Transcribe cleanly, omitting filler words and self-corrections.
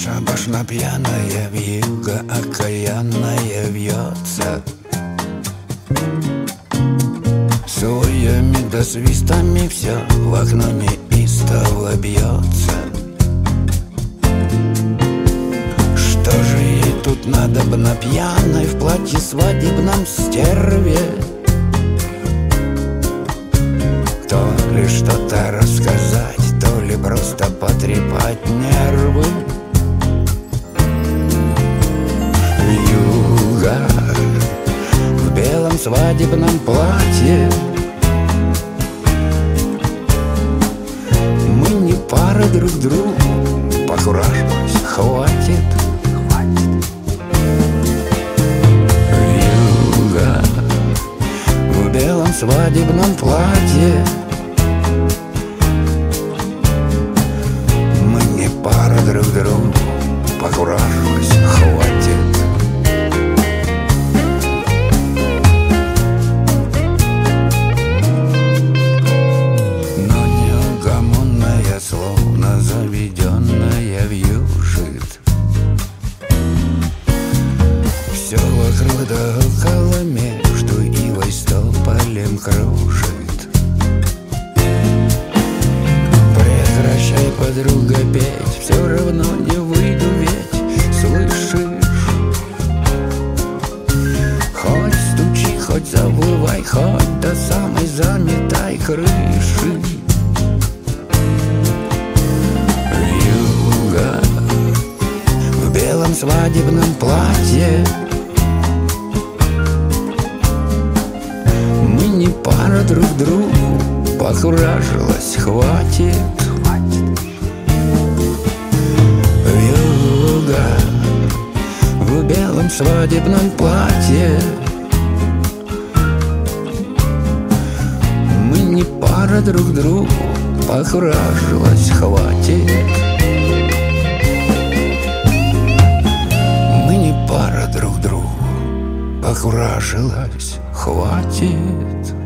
Башна пьяная, вьюга окаянная вьется, своями да свистами все в окно неистово бьется. Что же ей тут надобно пьяной в платье свадебном стерве? То ли что-то рассказать, то ли просто потрепать нервы. Вьюга в белом свадебном платье, мы не пара друг другу, покуражилась, хватит. Вьюга в белом свадебном платье, мы не пара друг другу, покуражилась, хватит. Но неугомонная, словно заведенная, вьюжит все вокруг да около, между ивой с тополем кружит. Прекращай, подруга, петь, все равно не выйду ведь, слышишь? Хоть стучи, хоть завывай, хоть до самой заметай крыши. Вьюга в белом свадебном платье, мы не пара друг другу, покуражилась, хватит. Вьюга в белом свадебном платье, мы не пара друг другу, покуражилась, хватит. Мы не пара друг другу, покуражилась, хватит.